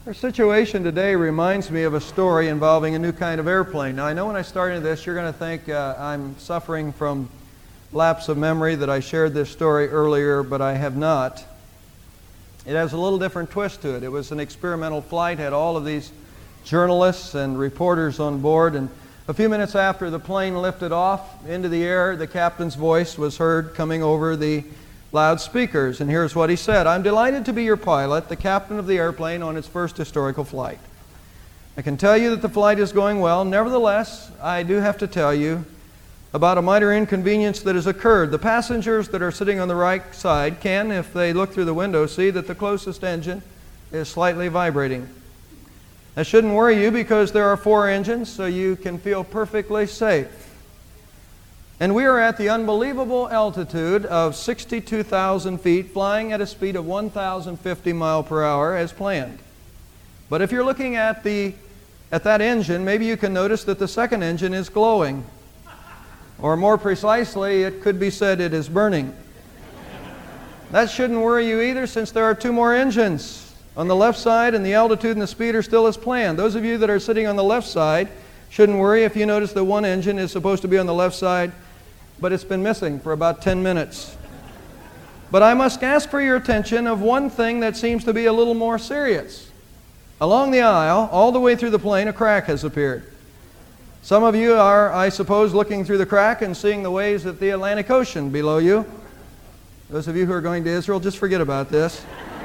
Our situation today reminds me of a story involving a new kind of airplane. Now, I know when I started this, you're going to think I'm suffering from lapse of memory, that I shared this story earlier, but I have not. It has a little different twist to it. It was an experimental flight, had all of these journalists and reporters on board, and a few minutes after the plane lifted off into the air, the captain's voice was heard coming over the loudspeakers, and here's what he said. "I'm delighted to be your pilot, the captain of the airplane on its first historical flight. I can tell you that the flight is going well. Nevertheless, I do have to tell you about a minor inconvenience that has occurred. The passengers that are sitting on the right side can, if they look through the window, see that the closest engine is slightly vibrating. That shouldn't worry you because there are 4 engines, so you can feel perfectly safe. And we are at the unbelievable altitude of 62,000 feet, flying at a speed of 1,050 miles per hour as planned. But if you're looking at that engine, maybe you can notice that the second engine is glowing. Or more precisely, it could be said it is burning. That shouldn't worry you either, since there are 2 more engines on the left side, and the altitude and the speed are still as planned. Those of you that are sitting on the left side shouldn't worry if you notice that one engine is supposed to be on the left side, but it's been missing for about 10 minutes. But I must ask for your attention of one thing that seems to be a little more serious. Along the aisle, all the way through the plane, a crack has appeared. Some of you are, I suppose, looking through the crack and seeing the waves at the Atlantic Ocean below you. Those of you who are going to Israel, just forget about this.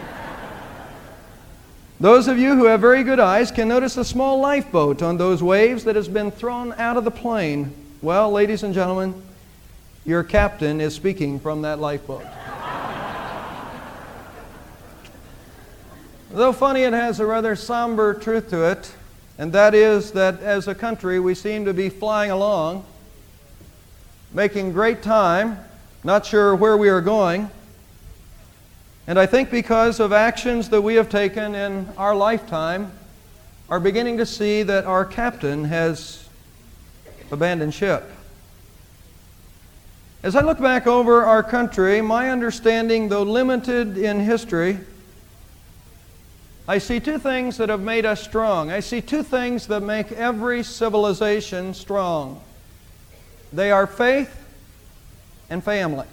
Those of you who have very good eyes can notice a small lifeboat on those waves that has been thrown out of the plane. Well, ladies and gentlemen, your captain is speaking from that lifeboat. Though funny, it has a rather somber truth to it, and that is that as a country we seem to be flying along, making great time, not sure where we are going. And I think because of actions that we have taken in our lifetime, are beginning to see that our captain has abandoned ship. As I look back over our country, my understanding, though limited in history, I see 2 things that have made us strong. I see 2 things that make every civilization strong. They are faith and family.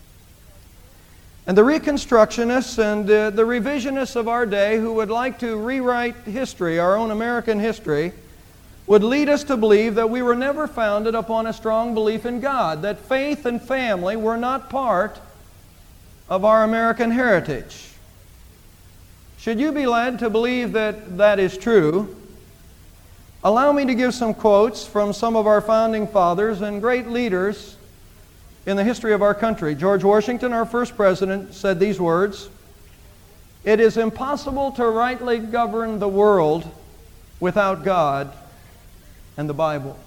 And the Reconstructionists and the revisionists of our day who would like to rewrite history, our own American history, would lead us to believe that we were never founded upon a strong belief in God, that faith and family were not part of our American heritage. Should you be led to believe that that is true, allow me to give some quotes from some of our founding fathers and great leaders in the history of our country. George Washington, our first president, said these words, "It is impossible to rightly govern the world without God and the Bible."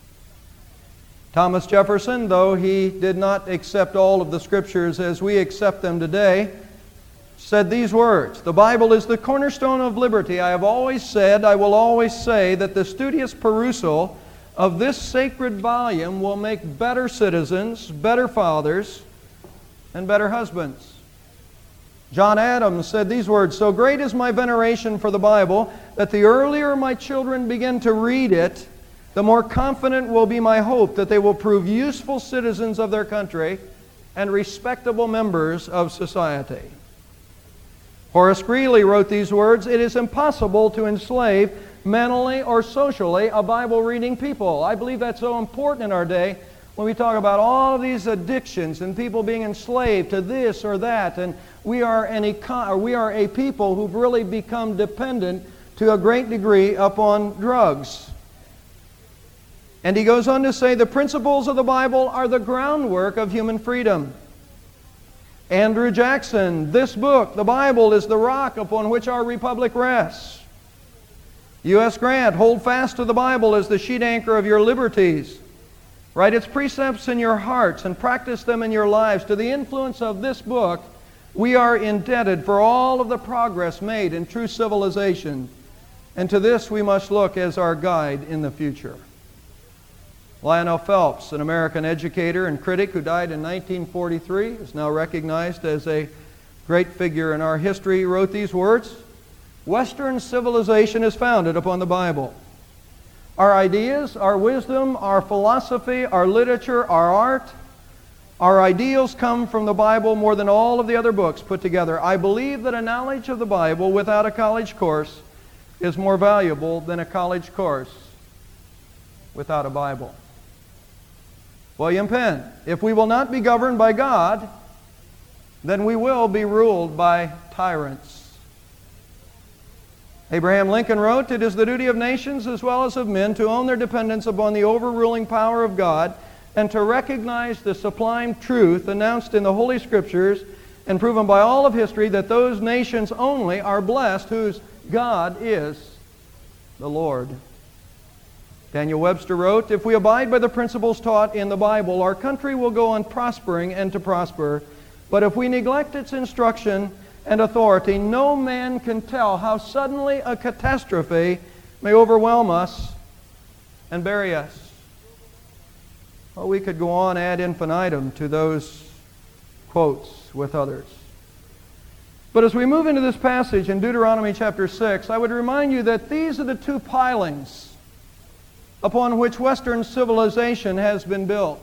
Thomas Jefferson, though he did not accept all of the Scriptures as we accept them today, said these words, "The Bible is the cornerstone of liberty. I have always said, I will always say, that the studious perusal of this sacred volume will make better citizens, better fathers, and better husbands." John Adams said these words, "So great is my veneration for the Bible that the earlier my children begin to read it, the more confident will be my hope that they will prove useful citizens of their country and respectable members of society." Horace Greeley wrote these words, "It is impossible to enslave mentally or socially a Bible-reading people." I believe that's so important in our day when we talk about all of these addictions and people being enslaved to this or that, and we are a people who've really become dependent to a great degree upon drugs. And he goes on to say, "The principles of the Bible are the groundwork of human freedom." Andrew Jackson, "This book, the Bible, is the rock upon which our republic rests." U.S. Grant, "Hold fast to the Bible as the sheet anchor of your liberties. Write its precepts in your hearts and practice them in your lives. To the influence of this book, we are indebted for all of the progress made in true civilization, and to this we must look as our guide in the future." Lionel Phelps, an American educator and critic who died in 1943, is now recognized as a great figure in our history, wrote these words, Western civilization is founded upon the Bible. Our ideas, our wisdom, our philosophy, our literature, our art, our ideals come from the Bible more than all of the other books put together. I believe that a knowledge of the Bible without a college course is more valuable than a college course without a Bible. William Penn, if we will not be governed by God, then we will be ruled by tyrants. Abraham Lincoln wrote, "It is the duty of nations as well as of men to own their dependence upon the overruling power of God and to recognize the sublime truth announced in the Holy Scriptures and proven by all of history that those nations only are blessed whose God is the Lord." Daniel Webster wrote, "If we abide by the principles taught in the Bible, our country will go on prospering and to prosper. But if we neglect its instruction and authority, no man can tell how suddenly a catastrophe may overwhelm us and bury us." Well, we could go on ad infinitum to those quotes with others. But as we move into this passage in Deuteronomy chapter 6, I would remind you that these are the two pilings upon which Western civilization has been built.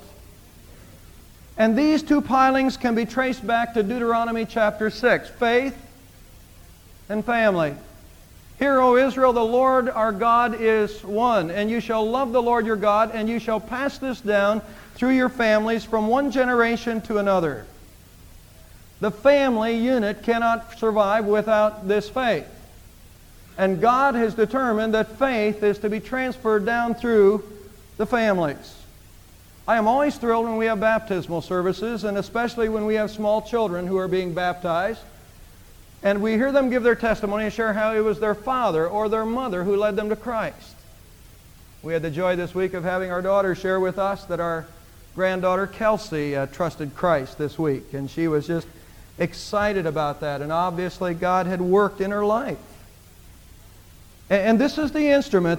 And these two pilings can be traced back to Deuteronomy chapter 6, faith and family. "Hear, O Israel, the Lord our God is one, and you shall love the Lord your God, and you shall pass this down through your families from one generation to another." The family unit cannot survive without this faith. And God has determined that faith is to be transferred down through the families. I am always thrilled when we have baptismal services, and especially when we have small children who are being baptized, and we hear them give their testimony and share how it was their father or their mother who led them to Christ. We had the joy this week of having our daughter share with us that our granddaughter Kelsey trusted Christ this week, and she was just excited about that, and obviously God had worked in her life. And this is the instrument,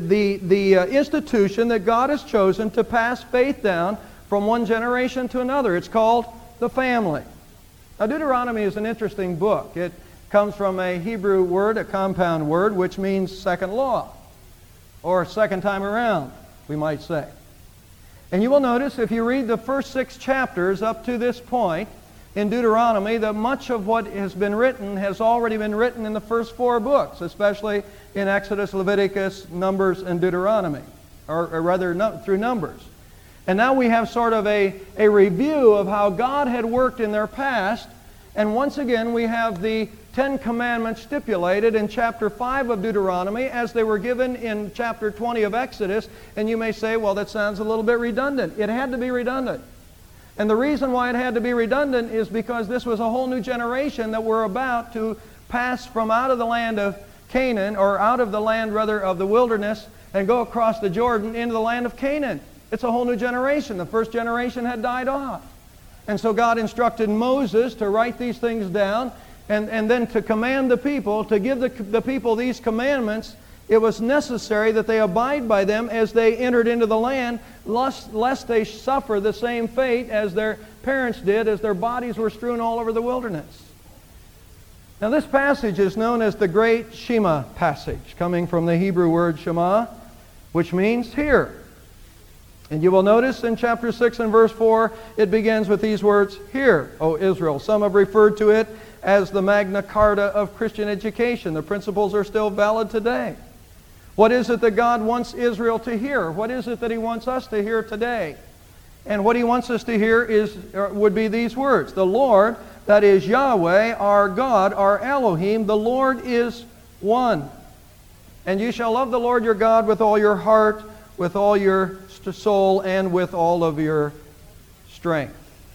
the institution that God has chosen to pass faith down from one generation to another. It's called the family. Now, Deuteronomy is an interesting book. It comes from a Hebrew word, a compound word, which means second law, or second time around, we might say. And you will notice if you read the first 6 chapters up to this point in Deuteronomy that much of what has been written has already been written in the first 4 books, especially in Exodus, Leviticus, Numbers, and Deuteronomy, or rather through Numbers. And now we have sort of a review of how God had worked in their past, and once again we have the 10 Commandments stipulated in chapter 5 of Deuteronomy as they were given in chapter 20 of Exodus, and you may say, well, that sounds a little bit redundant. It had to be redundant. And the reason why it had to be redundant is because this was a whole new generation that were about to pass from out of the land of Canaan, or out of the land, rather, of the wilderness, and go across the Jordan into the land of Canaan. It's a whole new generation. The first generation had died off. And so God instructed Moses to write these things down, and then to command the people, to give the people these commandments. It was necessary that they abide by them as they entered into the land, lest they suffer the same fate as their parents did, as their bodies were strewn all over the wilderness. Now this passage is known as the Great Shema passage, coming from the Hebrew word Shema, which means hear. And you will notice in chapter 6 and verse 4, it begins with these words, "Hear, O Israel." Some have referred to it as the Magna Carta of Christian education. The principles are still valid today. What is it that God wants Israel to hear? What is it that He wants us to hear today? And what He wants us to hear would be these words. The Lord, that is Yahweh, our God, our Elohim, the Lord is one. And you shall love the Lord your God with all your heart, with all your soul, and with all of your strength.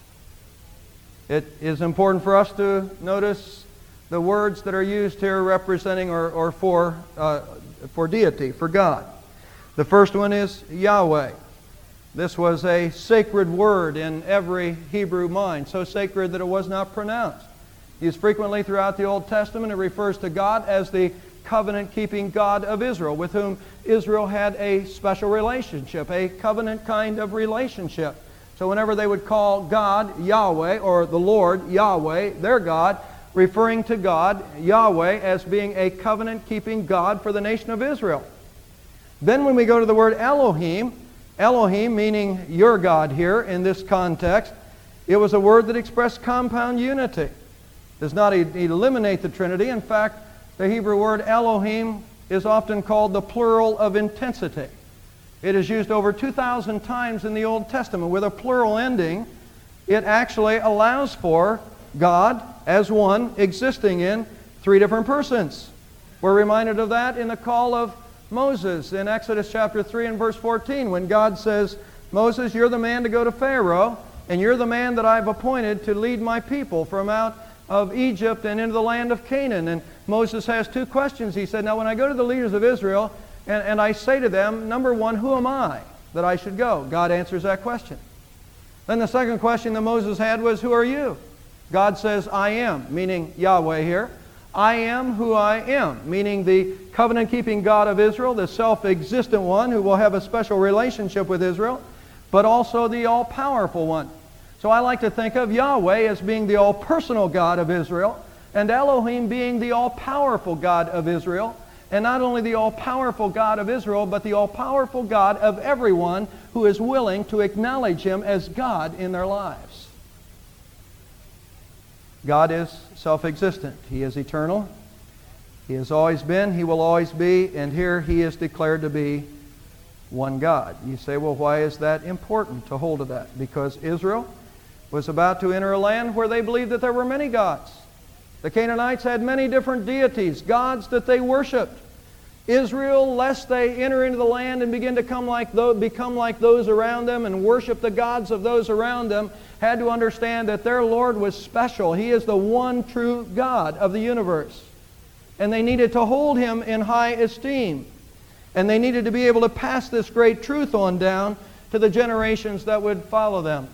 It is important for us to notice the words that are used here representing or for deity, for God. The first one is Yahweh. This was a sacred word in every Hebrew mind, so sacred that it was not pronounced. Used frequently throughout the Old Testament, it refers to God as the covenant-keeping God of Israel, with whom Israel had a special relationship, a covenant kind of relationship. So whenever they would call God Yahweh, or the Lord Yahweh, their God, referring to God, Yahweh, as being a covenant-keeping God for the nation of Israel. Then when we go to the word Elohim, Elohim meaning your God here in this context, it was a word that expressed compound unity. Does not eliminate the Trinity. In fact, the Hebrew word Elohim is often called the plural of intensity. It is used over 2,000 times in the Old Testament. With a plural ending, it actually allows for God as one existing in three different persons. We're reminded of that in the call of Moses in Exodus chapter 3 and verse 14 when God says, Moses, you're the man to go to Pharaoh, and you're the man that I've appointed to lead my people from out of Egypt and into the land of Canaan. And Moses has two questions. He said, now when I go to the leaders of Israel and I say to them, number one, who am I that I should go? God answers that question. Then the second question that Moses had was, who are you? God says, I am, meaning Yahweh here. I am who I am, meaning the covenant-keeping God of Israel, the self-existent one who will have a special relationship with Israel, but also the all-powerful one. So I like to think of Yahweh as being the all-personal God of Israel, and Elohim being the all-powerful God of Israel, and not only the all-powerful God of Israel, but the all-powerful God of everyone who is willing to acknowledge Him as God in their lives. God is self-existent. He is eternal. He has always been, He will always be, and here He is declared to be one God. You say, well, why is that important to hold of that? Because Israel was about to enter a land where they believed that there were many gods. The Canaanites had many different deities, gods that they worshipped. Israel, lest they enter into the land and begin to become like those around them and worship the gods of those around them, had to understand that their Lord was special. He is the one true God of the universe. And they needed to hold Him in high esteem. And they needed to be able to pass this great truth on down to the generations that would follow them.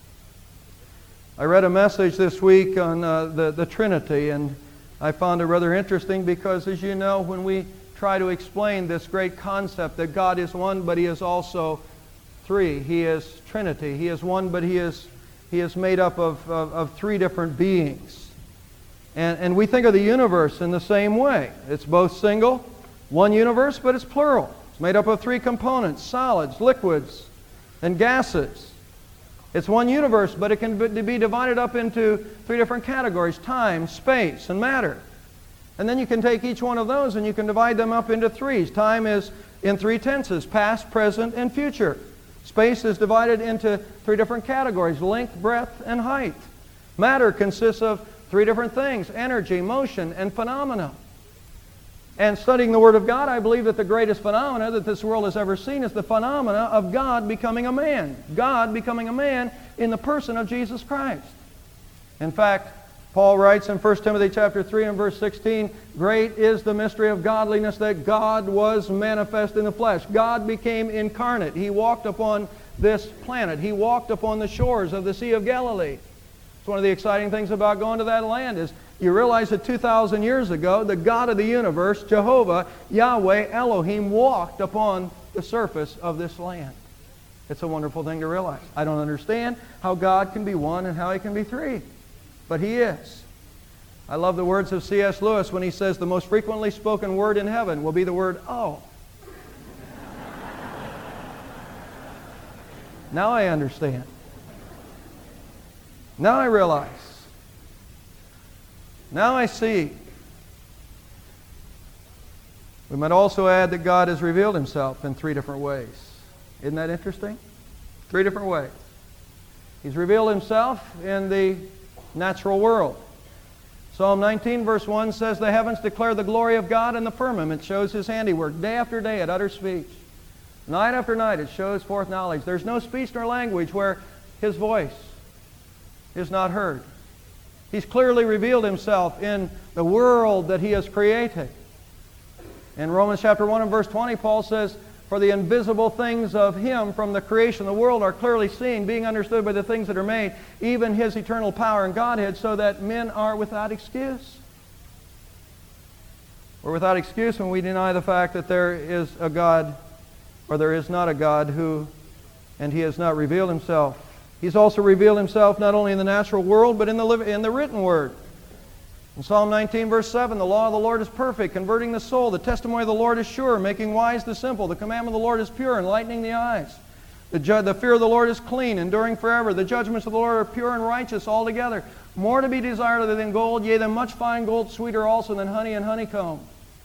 I read a message this week on the Trinity, and I found it rather interesting because, as you know, when we try to explain this great concept that God is one, but He is also three. He is Trinity. He is one, but He is made up of three different beings. And we think of the universe in the same way. It's both single, one universe, but it's plural. It's made up of three components, solids, liquids, and gases. It's one universe, but it can be divided up into three different categories, time, space, and matter. And then you can take each one of those and you can divide them up into threes. Time is in three tenses, past, present, and future. Space is divided into three different categories, length, breadth, and height. Matter consists of three different things, energy, motion, and phenomena. And studying the Word of God, I believe that the greatest phenomena that this world has ever seen is the phenomena of God becoming a man. God becoming a man in the person of Jesus Christ. In fact, Paul writes in 1 Timothy chapter 3 and verse 16, great is the mystery of godliness, that God was manifest in the flesh. God became incarnate. He walked upon this planet. He walked upon the shores of the Sea of Galilee. It's one of the exciting things about going to that land is you realize that 2,000 years ago, the God of the universe, Jehovah, Yahweh, Elohim, walked upon the surface of this land. It's a wonderful thing to realize. I don't understand how God can be one and how He can be three, but He is. I love the words of C.S. Lewis when he says the most frequently spoken word in heaven will be the word, oh. Now I understand. Now I realize. Now I see. We might also add that God has revealed Himself in three different ways. Isn't that interesting? Three different ways. He's revealed Himself in the natural world. Psalm 19 verse 1 says, the heavens declare the glory of God, and the firmament shows His handiwork. Day after day it utters speech. Night after night it shows forth knowledge. There's no speech nor language where His voice is not heard. He's clearly revealed Himself in the world that He has created. In Romans chapter 1 and verse 20, Paul says, for the invisible things of Him from the creation of the world are clearly seen, being understood by the things that are made, even His eternal power and Godhead, so that men are without excuse. We're without excuse when we deny the fact that there is a God, or there is not a God and He has not revealed Himself. He's also revealed Himself not only in the natural world, but in the written Word. In Psalm 19, verse 7, the law of the Lord is perfect, converting the soul. The testimony of the Lord is sure, making wise the simple. The commandment of the Lord is pure, enlightening the eyes. The fear of the Lord is clean, enduring forever. The judgments of the Lord are pure and righteous altogether. More to be desired than gold, yea, than much fine gold, sweeter also than honey and honeycomb.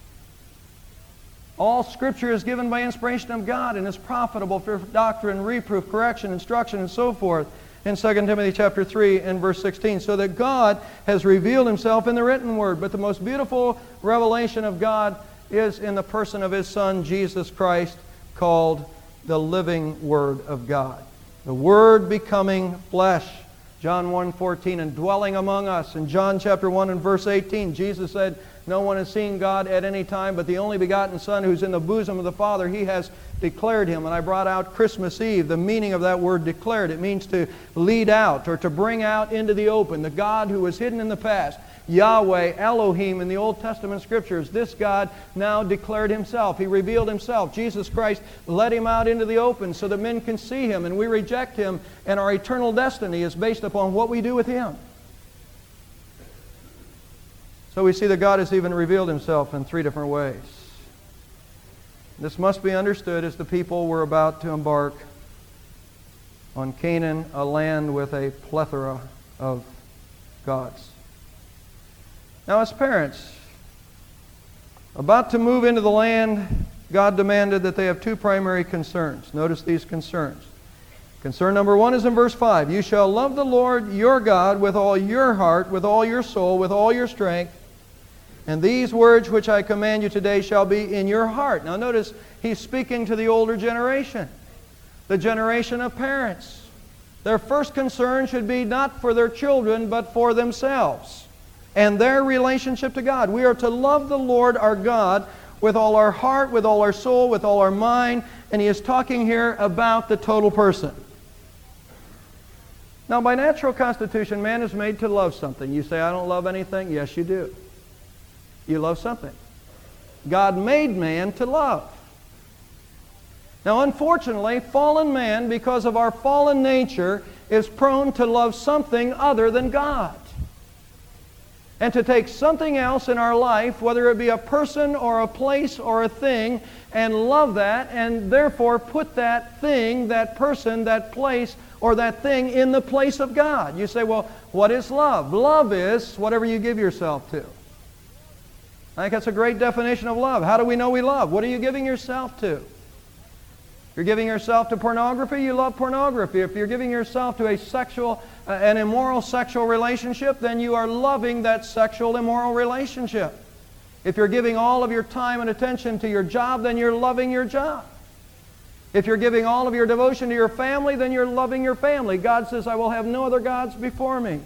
All Scripture is given by inspiration of God and is profitable for doctrine, reproof, correction, instruction, and so forth. In 2 Timothy chapter 3 and verse 16, so that God has revealed Himself in the written Word. But the most beautiful revelation of God is in the person of His Son, Jesus Christ, called the living Word of God. The Word becoming flesh. John 1:14, and dwelling among us. In John chapter 1 and verse 18, Jesus said, no one has seen God at any time, but the only begotten Son who's in the bosom of the Father, He has declared Him. And I brought out Christmas Eve, the meaning of that word declared. It means to lead out or to bring out into the open. The God who was hidden in the past, Yahweh, Elohim in the Old Testament Scriptures, this God now declared Himself. He revealed Himself. Jesus Christ led Him out into the open so that men can see Him, and we reject Him, and our eternal destiny is based upon what we do with Him. So we see that God has even revealed Himself in three different ways. This must be understood as the people were about to embark on Canaan, a land with a plethora of gods. Now, as parents, about to move into the land, God demanded that they have two primary concerns. Notice these concerns. Concern number one is in verse 5. You shall love the Lord your God with all your heart, with all your soul, with all your strength. And these words which I command you today shall be in your heart. Now notice, He's speaking to the older generation, the generation of parents. Their first concern should be not for their children, but for themselves and their relationship to God. We are to love the Lord our God with all our heart, with all our soul, with all our mind. And He is talking here about the total person. Now, by natural constitution, man is made to love something. You say, I don't love anything. Yes, you do. You love something. God made man to love. Now, unfortunately, fallen man, because of our fallen nature, is prone to love something other than God. And to take something else in our life, whether it be a person or a place or a thing, and love that, and therefore put that thing, that person, that place, or that thing in the place of God. You say, well, what is love? Love is whatever you give yourself to. I think that's a great definition of love. How do we know we love? What are you giving yourself to? If you're giving yourself to pornography, you love pornography. If you're giving yourself to an immoral sexual relationship, then you are loving that sexual immoral relationship. If you're giving all of your time and attention to your job, then you're loving your job. If you're giving all of your devotion to your family, then you're loving your family. God says, I will have no other gods before me.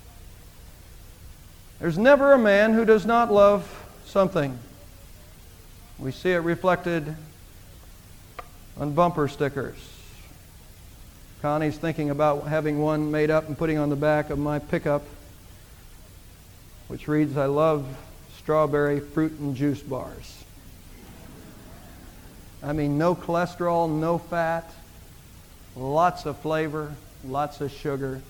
There's never a man who does not love something. We see it reflected on bumper stickers. Connie's thinking about having one made up and putting on the back of my pickup, which reads, I love strawberry fruit and juice bars. I mean, no cholesterol, no fat, lots of flavor, lots of sugar.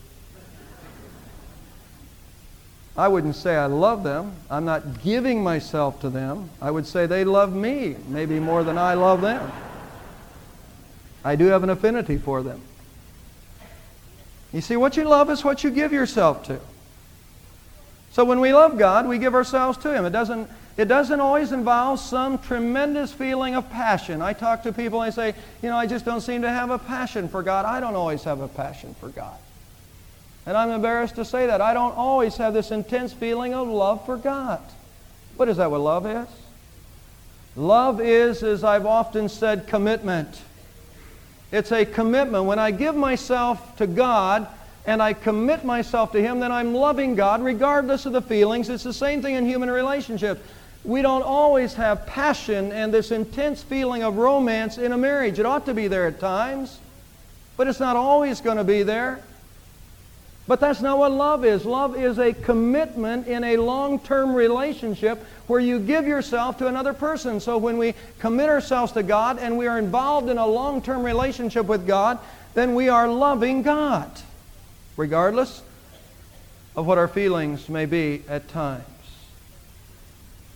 I wouldn't say I love them. I'm not giving myself to them. I would say they love me, maybe more than I love them. I do have an affinity for them. You see, what you love is what you give yourself to. So when we love God, we give ourselves to Him. It doesn't always involve some tremendous feeling of passion. I talk to people and they say, I just don't seem to have a passion for God. I don't always have a passion for God. And I'm embarrassed to say that. I don't always have this intense feeling of love for God. What is that what love is? Love is, as I've often said, commitment. It's a commitment. When I give myself to God and I commit myself to Him, then I'm loving God regardless of the feelings. It's the same thing in human relationships. We don't always have passion and this intense feeling of romance in a marriage. It ought to be there at times, but it's not always going to be there. But that's not what love is. Love is a commitment in a long-term relationship where you give yourself to another person. So when we commit ourselves to God and we are involved in a long-term relationship with God, then we are loving God, regardless of what our feelings may be at times.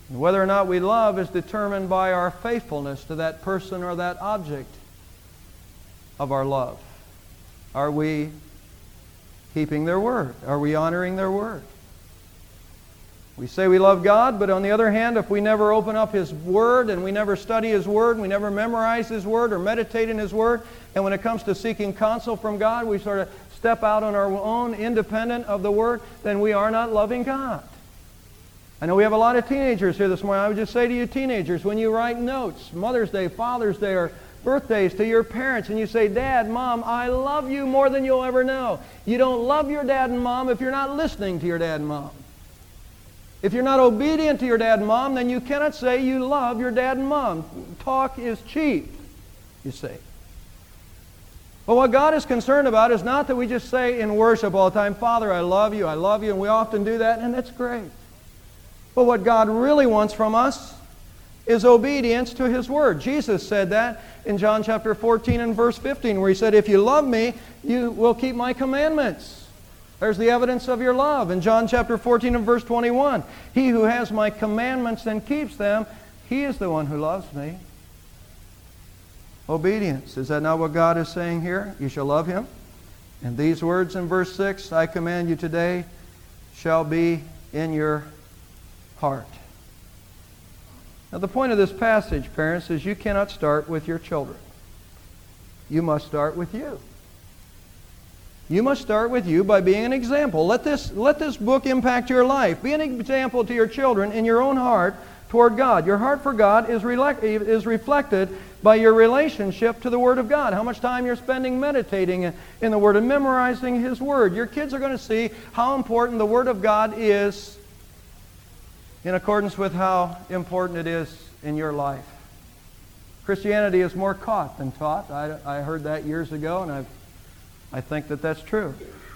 And whether or not we love is determined by our faithfulness to that person or that object of our love. Are we keeping their word? Are we honoring their word? We say we love God, but on the other hand, if we never open up His Word and we never study His Word, and we never memorize His Word or meditate in His Word, and when it comes to seeking counsel from God, we sort of step out on our own, independent of the Word, then we are not loving God. I know we have a lot of teenagers here this morning. I would just say to you teenagers, when you write notes, Mother's Day, Father's Day, or birthdays to your parents, and you say, Dad, Mom, I love you more than you'll ever know. You don't love your dad and mom if you're not listening to your dad and mom. If you're not obedient to your dad and mom, then you cannot say you love your dad and mom. Talk is cheap, you see. But what God is concerned about is not that we just say in worship all the time, Father, I love you, and we often do that, and that's great. But what God really wants from us is obedience to His Word. Jesus said that in John chapter 14 and verse 15, where He said, if you love me, you will keep my commandments. There's the evidence of your love. In John chapter 14 and verse 21, he who has my commandments and keeps them, he is the one who loves me. Obedience. Is that not what God is saying here? You shall love Him. And these words in verse 6, I command you today, shall be in your heart. Now the point of this passage, parents, is you cannot start with your children. You must start with you. You must start with you by being an example. Let this book impact your life. Be an example to your children in your own heart toward God. Your heart for God is reflected by your relationship to the Word of God. How much time you're spending meditating in the Word and memorizing His Word. Your kids are going to see how important the Word of God is in accordance with how important it is in your life. Christianity is more caught than taught. I heard that years ago, and I think that that's true.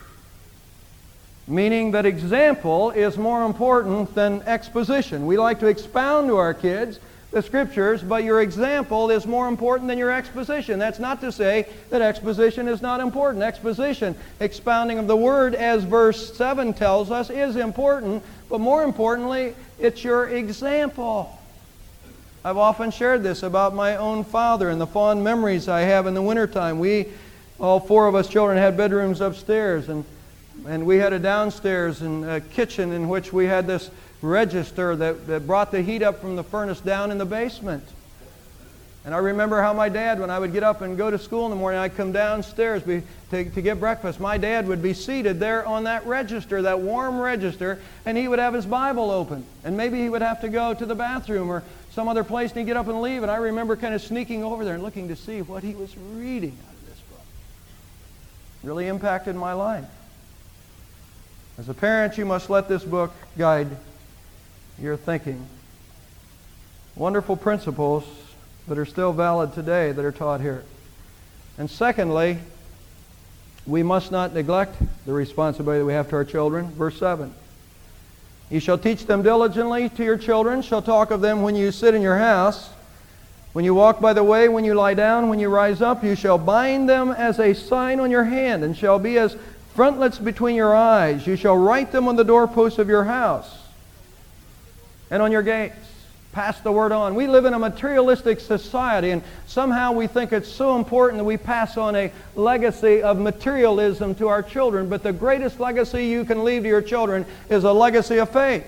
Meaning that example is more important than exposition. We like to expound to our kids the Scriptures, but your example is more important than your exposition. That's not to say that exposition is not important. Exposition, expounding of the Word, as verse 7 tells us, is important, but more importantly, it's your example. I've often shared this about my own father and the fond memories I have in the wintertime. All four of us children had bedrooms upstairs, and we had a downstairs and a kitchen in which we had this register that brought the heat up from the furnace down in the basement. And I remember how my dad, when I would get up and go to school in the morning, I'd come downstairs to get breakfast. My dad would be seated there on that register, that warm register, and he would have his Bible open. And maybe he would have to go to the bathroom or some other place, and he'd get up and leave. And I remember kind of sneaking over there and looking to see what he was reading out of this book. Really impacted my life. As a parent, you must let this book guide your thinking. Wonderful principles that are still valid today that are taught here. And secondly, we must not neglect the responsibility that we have to our children. Verse 7. You shall teach them diligently to your children, shall talk of them when you sit in your house, when you walk by the way, when you lie down, when you rise up. You shall bind them as a sign on your hand, and shall be as frontlets between your eyes. You shall write them on the doorposts of your house and on your gates. Pass the word on. We live in a materialistic society, and somehow we think it's so important that we pass on a legacy of materialism to our children. But the greatest legacy you can leave to your children is a legacy of faith.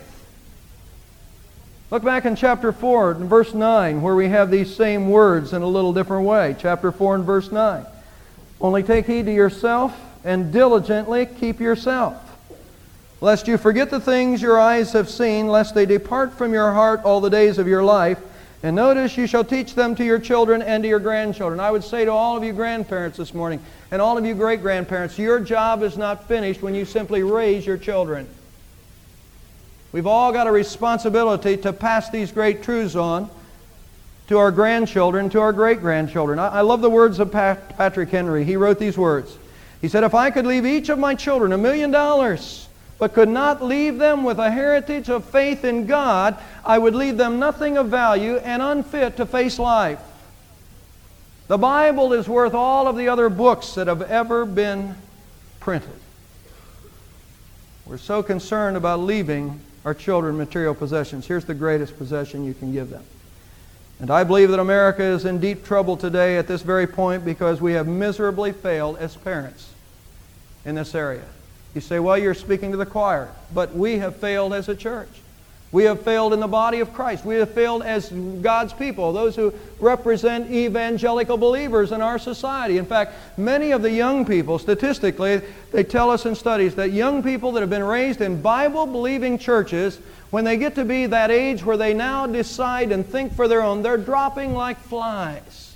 Look back in chapter 4 and verse 9, where we have these same words in a little different way. Chapter 4 and verse 9. Only take heed to yourself and diligently keep yourself, lest you forget the things your eyes have seen, lest they depart from your heart all the days of your life. And notice, you shall teach them to your children and to your grandchildren. I would say to all of you grandparents this morning, and all of you great-grandparents, your job is not finished when you simply raise your children. We've all got a responsibility to pass these great truths on to our grandchildren, to our great-grandchildren. I love the words of Patrick Henry. He wrote these words. He said, if I could leave each of my children $1 million, but could not leave them with a heritage of faith in God, I would leave them nothing of value and unfit to face life. The Bible is worth all of the other books that have ever been printed. We're so concerned about leaving our children material possessions. Here's the greatest possession you can give them. And I believe that America is in deep trouble today at this very point because we have miserably failed as parents in this area. You say, well, you're speaking to the choir, but we have failed as a church. We have failed in the body of Christ. We have failed as God's people, those who represent evangelical believers in our society. In fact, many of the young people, statistically, they tell us in studies that young people that have been raised in Bible-believing churches, when they get to be that age where they now decide and think for their own, they're dropping like flies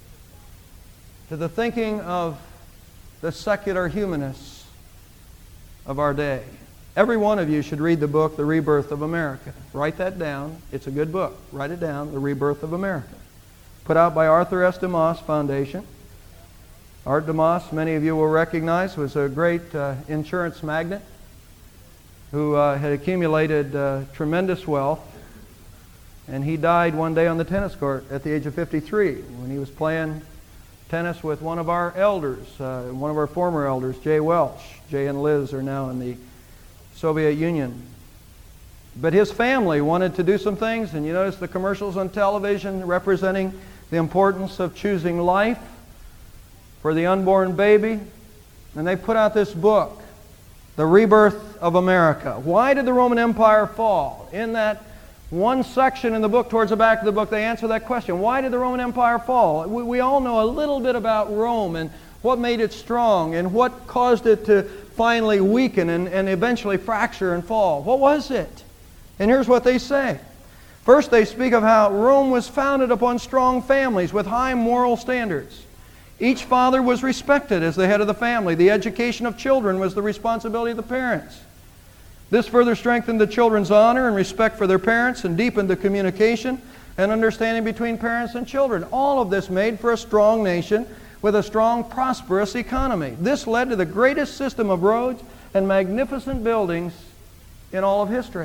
to the thinking of the secular humanists of our day. Every one of you should read the book, The Rebirth of America. Write that down. It's a good book. Write it down, The Rebirth of America. Put out by Arthur S. DeMoss Foundation. Art DeMoss, many of you will recognize, was a great insurance magnate who had accumulated tremendous wealth. And he died one day on the tennis court at the age of 53 when he was playing tennis with one of our elders, one of our former elders, Jay Welch. Jay and Liz are now in the Soviet Union. But his family wanted to do some things, and you notice the commercials on television representing the importance of choosing life for the unborn baby. And they put out this book, The Rebirth of America. Why did the Roman Empire fall? In that one section in the book, towards the back of the book, they answer that question. Why did the Roman Empire fall? We all know a little bit about Rome and what made it strong and what caused it to finally weaken and eventually fracture and fall. What was it? And here's what they say. First, they speak of how Rome was founded upon strong families with high moral standards. Each father was respected as the head of the family. The education of children was the responsibility of the parents. This further strengthened the children's honor and respect for their parents and deepened the communication and understanding between parents and children. All of this made for a strong nation with a strong, prosperous economy. This led to the greatest system of roads and magnificent buildings in all of history.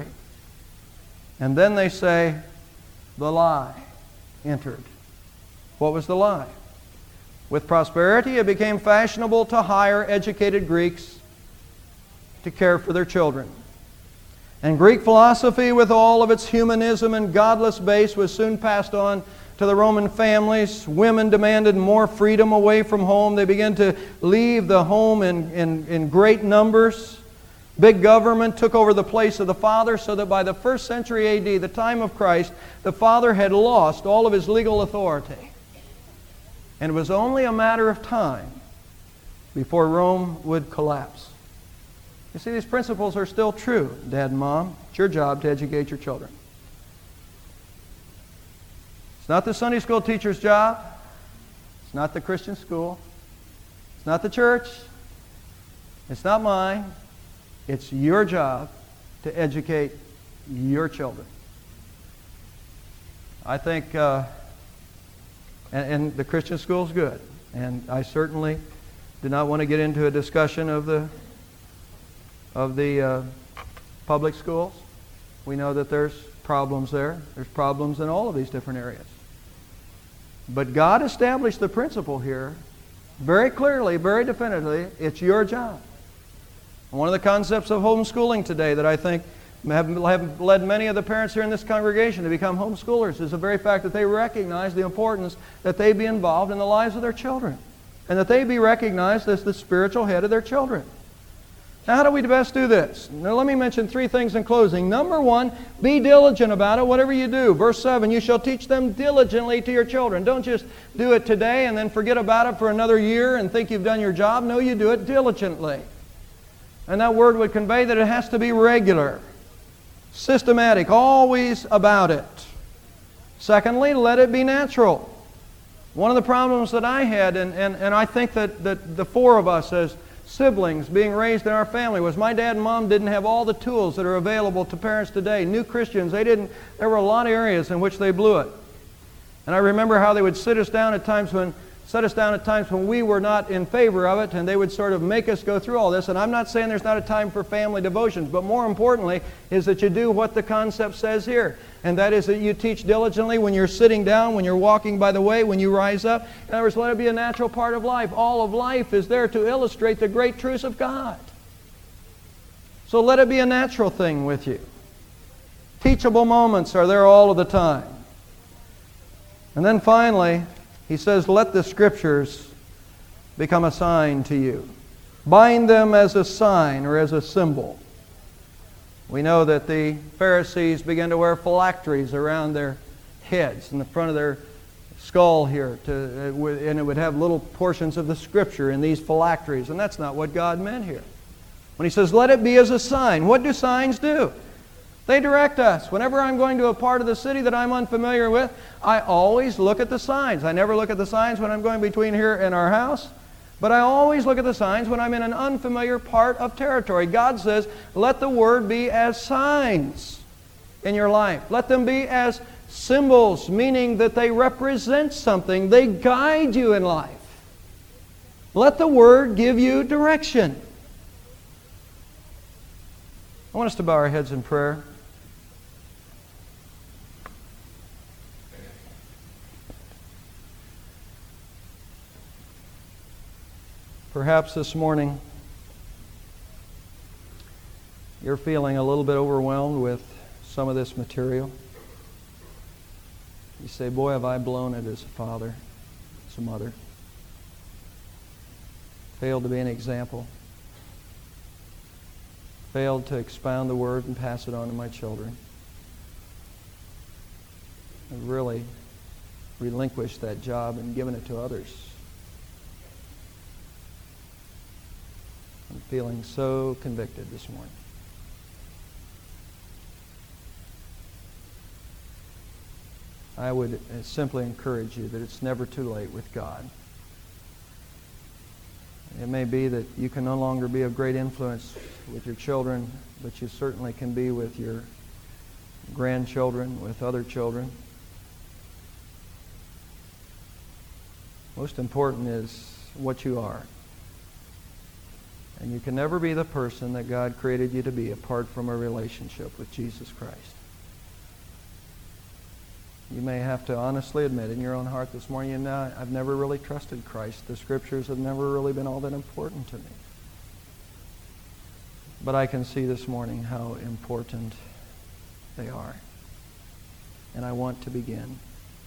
And then they say, the lie entered. What was the lie? With prosperity, it became fashionable to hire educated Greeks to care for their children. And Greek philosophy, with all of its humanism and godless base, was soon passed on to the Roman families. Women demanded more freedom away from home. They began to leave the home in great numbers. Big government took over the place of the father, so that by the 1st century A.D., the time of Christ, the father had lost all of his legal authority. And it was only a matter of time before Rome would collapse. You see, these principles are still true, Dad and Mom. It's your job to educate your children. It's not the Sunday school teacher's job. It's not the Christian school. It's not the church. It's not mine. It's your job to educate your children. I think, and the Christian school is good. And I certainly do not want to get into a discussion of the public schools. We know that there's problems there. There's problems in all of these different areas. But God established the principle here very clearly, very definitively. It's your job. One of the concepts of homeschooling today that I think have led many of the parents here in this congregation to become homeschoolers is the very fact that they recognize the importance that they be involved in the lives of their children and that they be recognized as the spiritual head of their children. Now, how do we best do this? Now, let me mention 3 things in closing. Number 1, be diligent about it, whatever you do. Verse 7, you shall teach them diligently to your children. Don't just do it today and then forget about it for another year and think you've done your job. No, you do it diligently. And that word would convey that it has to be regular, systematic, always about it. Secondly, let it be natural. One of the problems that I had, and I think that the 4 of us as siblings being raised in our family, was my dad and mom didn't have all the tools that are available to parents today. New Christians, there were a lot of areas in which they blew it. And I remember how they would set us down at times when we were not in favor of it, and they would sort of make us go through all this. And I'm not saying there's not a time for family devotions, but more importantly is that you do what the concept says here. And that is that you teach diligently when you're sitting down, when you're walking by the way, when you rise up. In other words, let it be a natural part of life. All of life is there to illustrate the great truths of God. So let it be a natural thing with you. Teachable moments are there all of the time. And then finally, he says, let the Scriptures become a sign to you. Bind them as a sign or as a symbol. We know that the Pharisees began to wear phylacteries around their heads, in the front of their skull here, and it would have little portions of the Scripture in these phylacteries, and that's not what God meant here. When he says, let it be as a sign, what do signs do? They direct us. Whenever I'm going to a part of the city that I'm unfamiliar with, I always look at the signs. I never look at the signs when I'm going between here and our house, but I always look at the signs when I'm in an unfamiliar part of territory. God says, let the Word be as signs in your life. Let them be as symbols, meaning that they represent something. They guide you in life. Let the Word give you direction. I want us to bow our heads in prayer. Perhaps this morning you're feeling a little bit overwhelmed with some of this material. You say, boy, have I blown it as a father, as a mother. Failed to be an example. Failed to expound the Word and pass it on to my children. I've really relinquished that job and given it to others. I'm feeling so convicted this morning. I would simply encourage you that it's never too late with God. It may be that you can no longer be of great influence with your children, but you certainly can be with your grandchildren, with other children. Most important is what you are. And you can never be the person that God created you to be apart from a relationship with Jesus Christ. You may have to honestly admit in your own heart this morning, you know, I've never really trusted Christ. The Scriptures have never really been all that important to me. But I can see this morning how important they are. And I want to begin.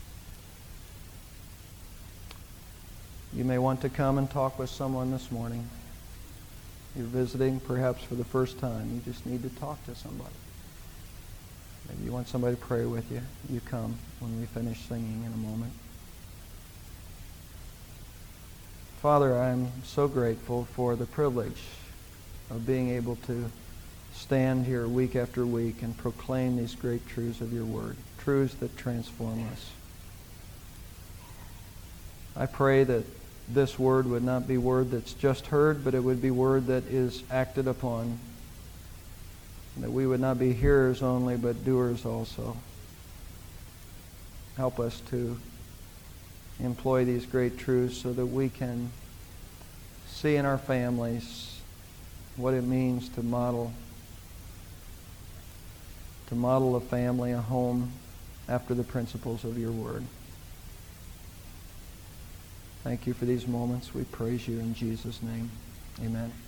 You may want to come and talk with someone this morning. You're visiting perhaps for the first time. You just need to talk to somebody. Maybe you want somebody to pray with you. You come when we finish singing in a moment. Father, I'm so grateful for the privilege of being able to stand here week after week and proclaim these great truths of your Word, truths that transform us. I pray that this word would not be word that's just heard, but it would be word that is acted upon. That we would not be hearers only, but doers also. Help us to employ these great truths so that we can see in our families what it means to model a family, a home, after the principles of your Word. Thank you for these moments. We praise you in Jesus' name. Amen.